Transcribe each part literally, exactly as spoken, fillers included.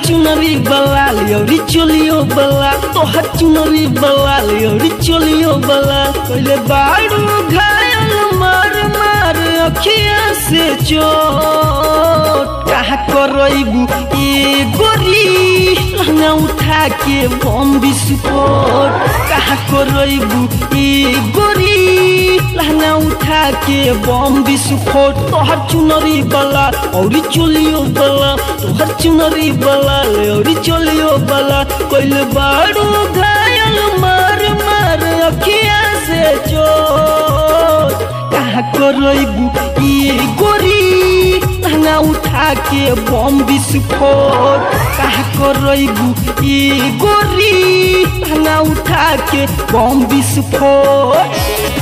चुनरी बलाल यौरी चोलियो बला तोहर चुनरी बलाल यौरी चोलियो बला पहले बाड़ू घायल मार मार अखिया से चोट कहा करबू ए गोरी लहंगा उठा के बम विस्फोट कहा करबू ए गोरी लहंगा उठा के बम विस्फोट तोहर चुनरी बला औरी चोलियो बला तोहर चुनरी बला औरी चोलियो बला कोइल बाड़ू घायल मार मार अखिया से चोट कहा करबू ए गोरी लहंगा उठा के बम विस्फोट कहा करबू ए गोरी लहंगा उठा के बम विस्फोट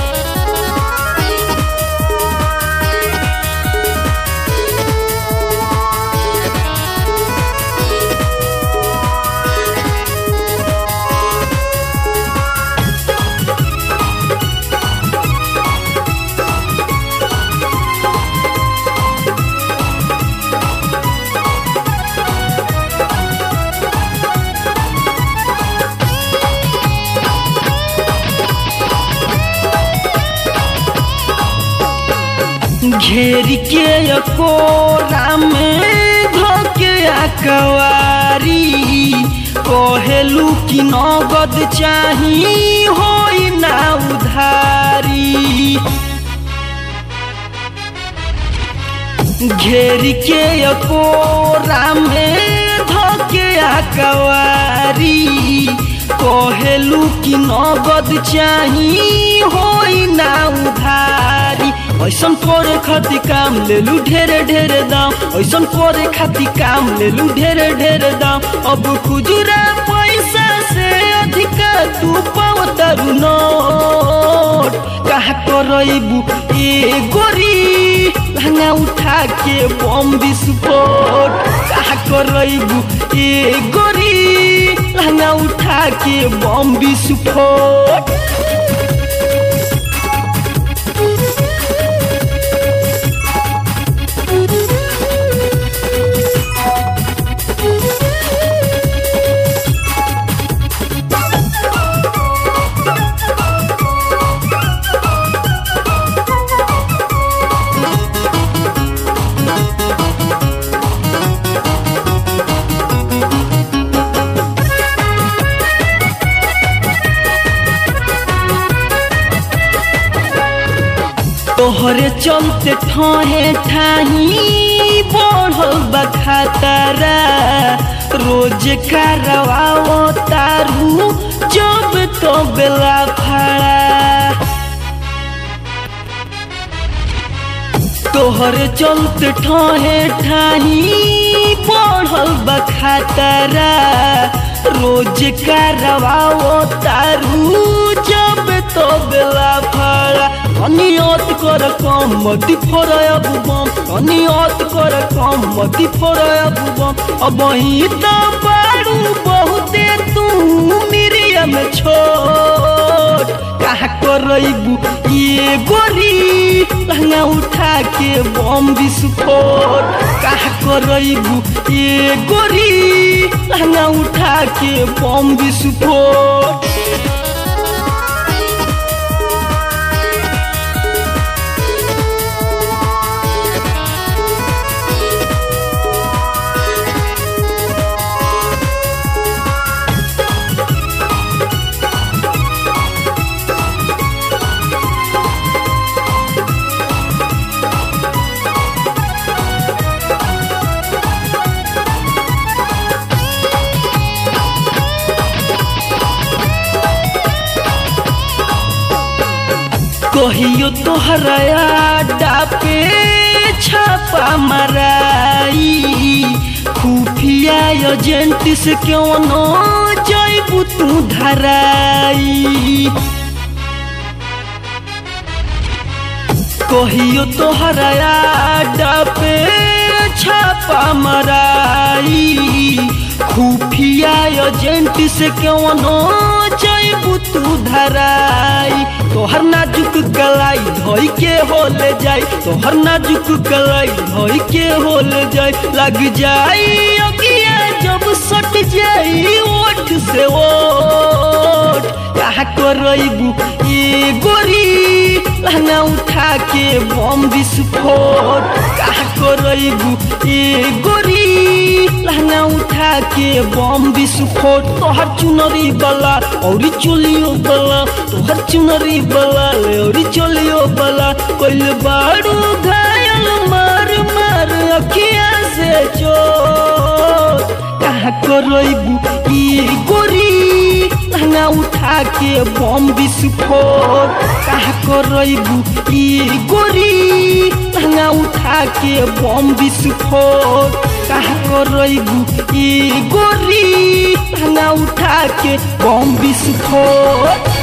घेर के कोरा में धोके अकवारी कहेलू कि नगद चाही होई ना उधारी घेर के कोरा में धोके अकवारी कहेलू कि नगद चाही होई ना उधारी ऐसन करे खातिर काम लेलू ढेरे ढेरे दाम ऐसन करे खातिर काम लेलू ढेरे ढेरे दाम अब खुजरा पैसा से अधिका तू पावतारू नोट कहा करबू ए गोरी लहंगा उठा के बम विस्फोट कहा करबू ए गोरी लहंगा उठा के बम विस्फोट तोहरे चलते ठहे ठाही बढ़ल बखातारा रोज करवाओ तारू जब तो बेला फड़ा तोहरे चलते ठहे ठाही बढ़ल बखातारा रोज करवाओ तारू जब तो बेला फड़ा अनियत कर कम मती फोड़ब बम अनियत कर कम मती फोड़ब बम अब ही तो बारू बहुते तू मिरिया में छोट कहा करबू ए गोरी लहंगा उठा के बम विस्फोट कहा करबू ए गोरी लहंगा उठा के बम विस्फोट कहियो तोहरा अड्डा पे छापा मराई खुफिया एजेंट से क्यों न जैबू तू धराई कहियो तोहरा अड्डा पे छापा मराई खुफिया एजेंट से क्यों न जैबू तू धराई तोहर नाजुक कलाई धोई के होले जाई तोहर नाजुक कलाई धोई के होले जाई लग जाई अगिया जब सट जाई ओठ से ओठ कहा करबू ए गोरी लहंगा उठा के बम विस्फोट कहा करबू ए गोरी लहंगा उठा के बम विस्फोट तोहर चुनरी बला और चोलियो बला तोहर चुनरी बला और चोलियो बला कोइल बाड़ू घायल मार मार अखिया से चोट कहा करबू ई गोरी लहंगा उठा के बम विस्फोट कहा करबू ई गोरी लहंगा उठा के बम विस्फोट कहा करबू ई गोरी लहंगा उठा के बम विस्फोट।